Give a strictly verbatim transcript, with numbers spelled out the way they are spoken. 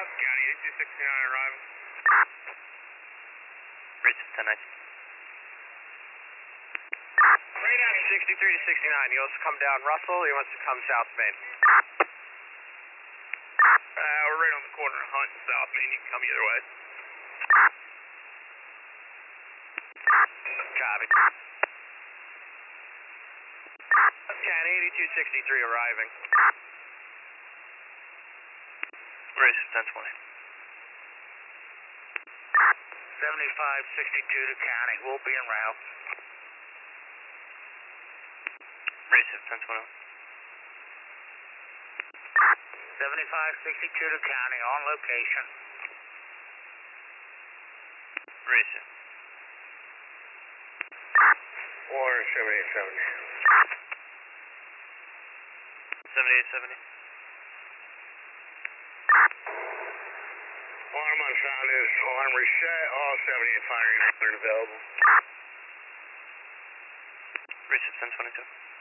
County eighty-two sixty-nine arriving. Receive ten nineteen. Radar sixty-three to sixty-nine. He wants to come down Russell. He wants to come South Main. Uh, we're right on the corner of Hunt and South Main. You can come either way. Copy. County eighty-two sixty-three arriving. Receive ten twenty. seventy-five sixty-two to County. We'll be en route. Receive ten twenty. seventy-five sixty-two to County, on location. Receive. Warren seventy-eight seventy. seventy-eight seventy. Alarm on sound is alarm reset. All seventy-eight firing are available. Receive ten twenty-two.